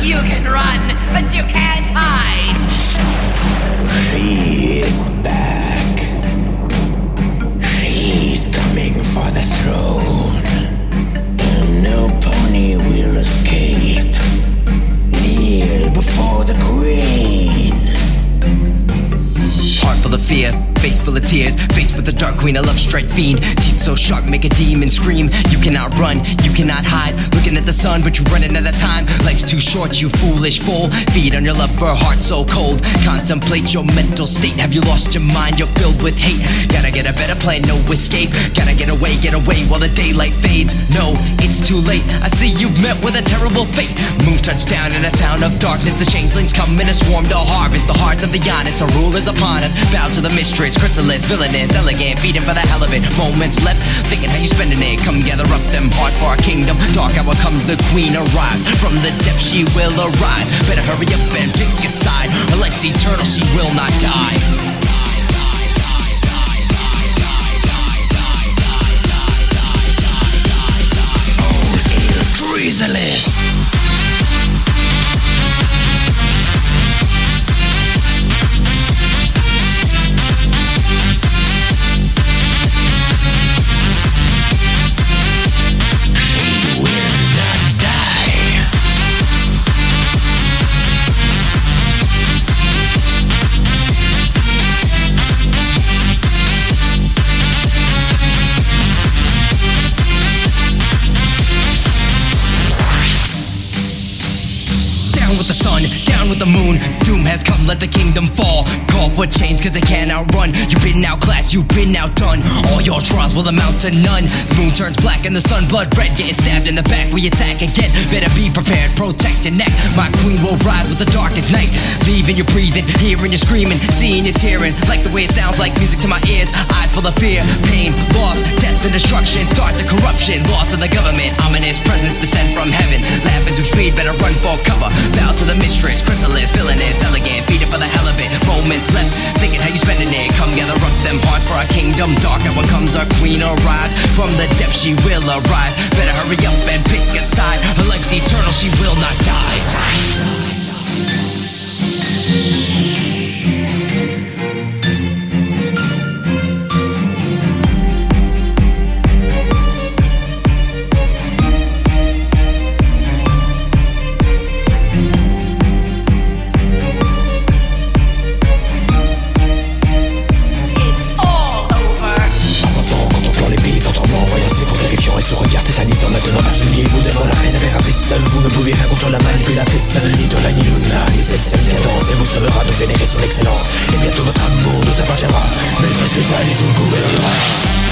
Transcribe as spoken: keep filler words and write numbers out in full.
You can run, but you can't hide. She is back. She's coming for the throne. And no pony will escape. Kneel before the queen. Heart full of fear, face full of tears, faced with the dark queen, a love strike fiend. Teeth so sharp, make a demon scream. You cannot run, you cannot hide. Looking at the sun, but you're running out of time. Life's too short, you foolish fool. Feed on your love for a heart so cold. Contemplate your mental state. Have you lost your mind? You're filled with hate. Gotta get a better plan, no escape. Gotta get away, get away while the daylight fades. No, it's too late. I see you've met with a terrible fate. Moon touched down in a town of darkness. The changelings come in a swarm to harvest the hearts of the honest. The rule is upon us. Bow to the mistress, chrysalis, villainous, elegant, feeding for the hell of it. Moments left, thinking how you spending it. Come gather up them hearts for our kingdom. Dark hour comes, the queen arrives. From the depths she will arise. Better hurry up and pick a side. Her life's eternal, she will not die. Chrysalis. With the sun, down with the moon. Doom has come, let the kingdom fall. Call for change cause they can't outrun. You've been outclassed, you've been outdone. All your trials will amount to none. The moon turns black and the sun blood red. Getting stabbed in the back, we attack again. Better be prepared, protect your neck. My queen will rise with the darkest night. Leaving you breathing, hearing you screaming, seeing you tearing. Like the way it sounds like music to my ears. Eyes full of fear, pain, loss, death and destruction. Start the corruption, loss of the government. Ominous presence descend from heaven. Laugh as we feed, better run for cover. Bow to the mistress, chrysalis, villainous, elegant, feeding for the hell of it. Moments left, thinking how you spending it. Come gather up them hearts for our kingdom. Dark hour comes, our queen arrives. From the depths she will arise. Better hurry up and pick a side. Her life's eternal, she will not die. Et ce regard tétanisant maintenant agenouillez-vous devant la reine impératrice. Seul vous ne pouvez rien contre la manipulatrice. Ni Dola ni Luna, ni celle cette cadence ne vous sauvera de vénérer son excellence. Et bientôt votre amour nous appartiendra. Mais face à elle, il vous gouvernera.